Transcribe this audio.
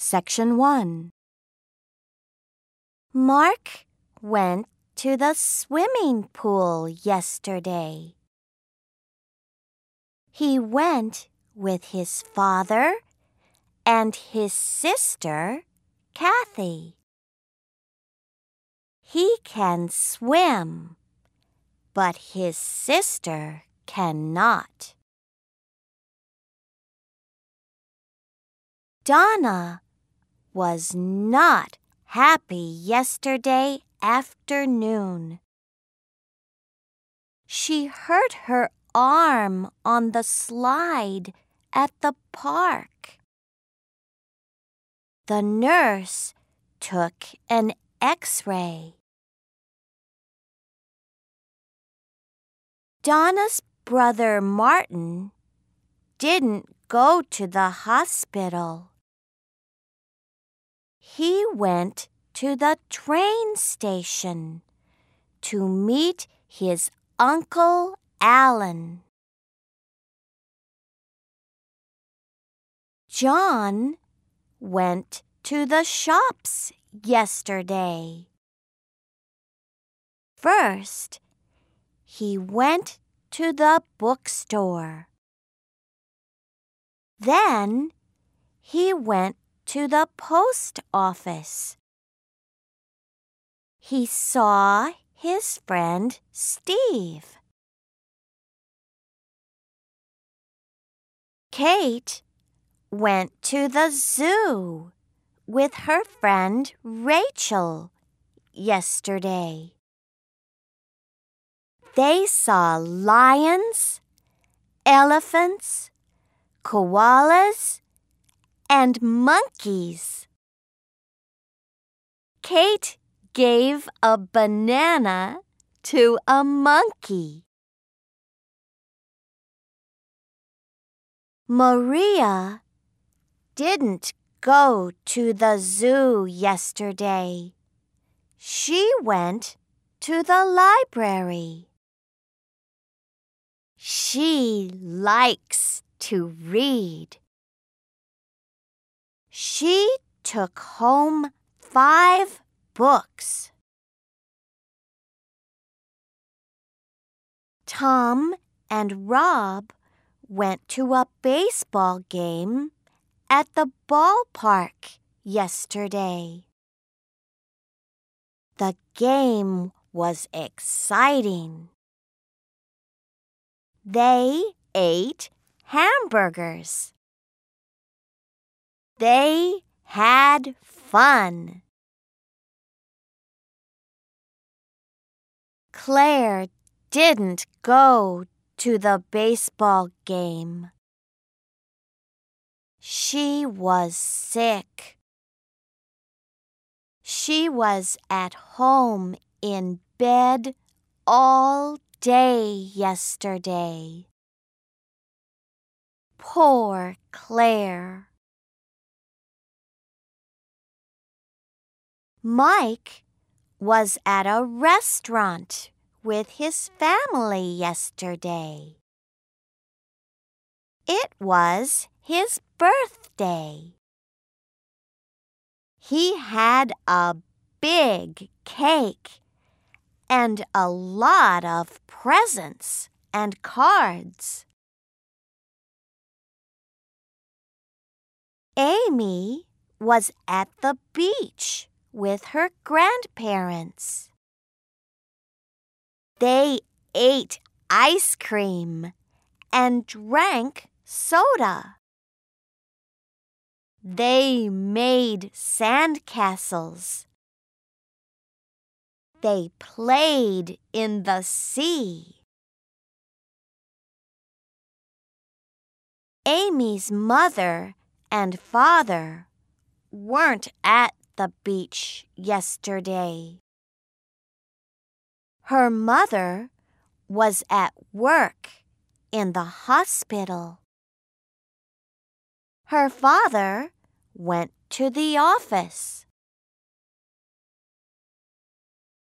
Section 1. Mark went to the swimming pool yesterday. He went with his father and his sister, Kathy. He can swim, but his sister cannot. Donna was not happy yesterday afternoon. She hurt her arm on the slide at the park. The nurse took an X-ray. Donna's brother Martin didn't go to the hospital. He went to the train station to meet his Uncle Alan. John went to the shops yesterday. First, he went to the bookstore. Then, he went to the post office. He saw his friend Steve. Kate went to the zoo with her friend Rachel yesterday. They saw lions, elephants, koalas, and monkeys. Kate gave a banana to a monkey. Maria didn't go to the zoo yesterday. She went to the library. She likes to read. She took home 5 books. Tom and Rob went to a baseball game at the ballpark yesterday. The game was exciting. They ate hamburgers. They had fun. Claire didn't go to the baseball game. She was sick. She was at home in bed all day yesterday. Poor Claire. Mike was at a restaurant with his family yesterday. It was his birthday. He had a big cake and a lot of presents and cards. Amy was at the beach with her grandparents. They ate ice cream and drank soda. They made sandcastles. They played in the sea. Amy's mother and father weren't at the beach yesterday. Her mother was at work in the hospital. Her father went to the office.